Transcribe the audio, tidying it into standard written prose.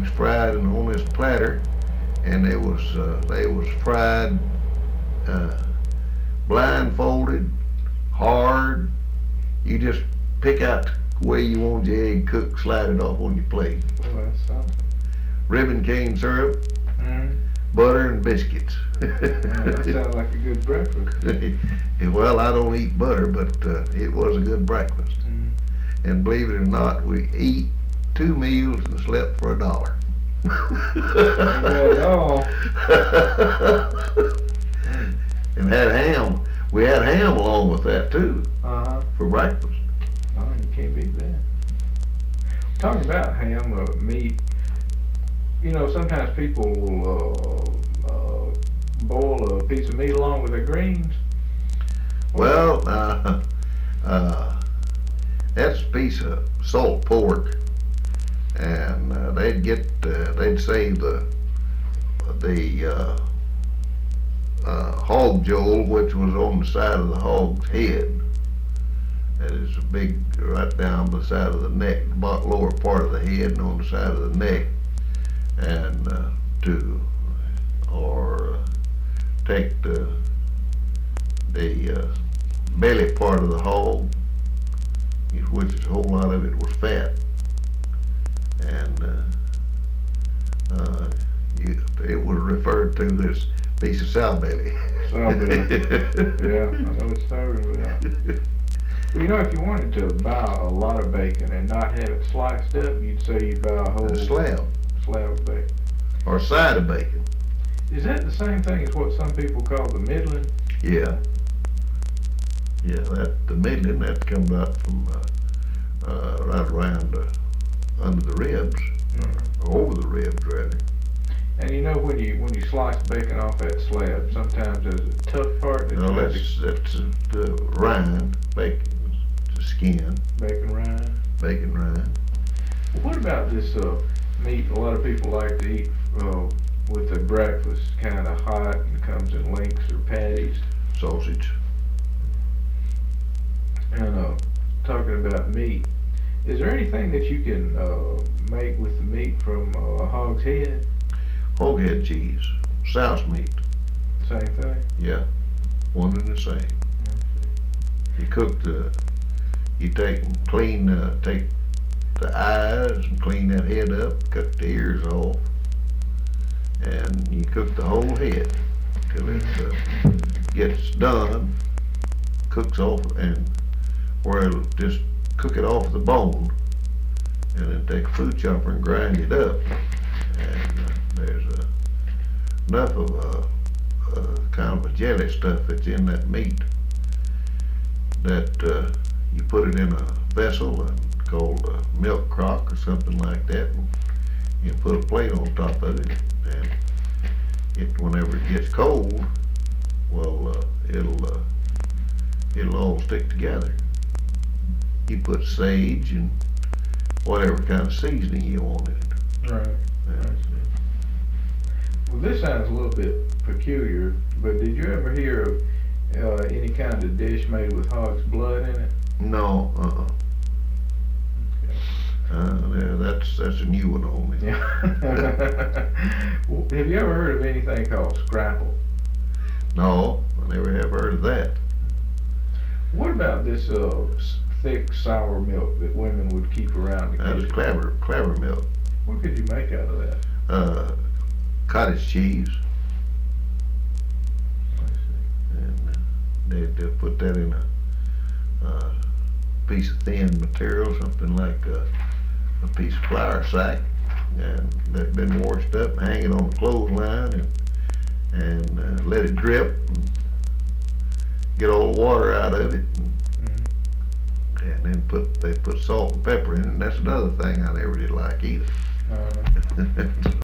eggs fried on this platter, and they was fried blindfolded, hard. You just pick out the way you want your egg cooked, slide it off on your plate. Well, that's something. Ribbon cane syrup, butter, and biscuits. That sounds like a good breakfast. Well, I don't eat butter, but it was a good breakfast. And believe it or not, we eat 2 meals and slept for $1. And had ham. We had ham along with that too for breakfast. Oh, you can't beat that. Talking about ham, meat. You know, sometimes people will boil a piece of meat along with their greens. Well, that's a piece of salt pork, and they'd save the hog jowl, which was on the side of the hog's head. That is a big, right down the side of the neck, the lower part of the head, and on the side of the neck, and take the belly part of the hog, which is a whole lot of it was fat, and it was referred to as piece of sow belly. Sow belly. Yeah, I know it's started with that. Well, you know, if you wanted to buy a lot of bacon and not have it sliced up, you'd say you'd buy a whole slab of bacon. Or side of bacon. Is that the same thing as what some people call the middling? Yeah. Yeah, the middling, that comes out from right around under the ribs, or over the ribs rather. And you know, when you slice bacon off that slab, sometimes there's a tough part that that's the rind, bacon, the skin. Bacon rind. Bacon rind. Well, what about this meat? A lot of people like to eat with their breakfast, kind of hot, and comes in links or patties. Sausage. And talking about meat, is there anything that you can make with the meat from a hog's head? Hog head cheese, souse meat. Same thing? Yeah, one and the same. You take the eyes and clean that head up, cut the ears off, and you cook the whole head till it gets done, cooks off, and where it'll just cook it off the bone, and then take a food chopper and grind it up. And there's enough of kind of a jelly stuff that's in that meat that you put it in a vessel called a milk crock or something like that, and you put a plate on top of it, and whenever it gets cold, well, it'll all stick together. You put sage and whatever kind of seasoning you want in it. Right. Well, this sounds a little bit peculiar, but did you ever hear of any kind of dish made with hog's blood in it? No, yeah, that's a new one on me. Yeah. Well, have you ever heard of anything called scrapple? No, I never have heard of that. What about this thick sour milk that women would keep around? That is clever milk. What could you make out of that? Cottage cheese. I see. And they'd put that in a piece of thin material, something like a piece of flour sack, and that'd been washed up, and hang it on the clothesline, and let it drip, and get all the water out of it, and then they put salt and pepper in it, and that's another thing I never did like either.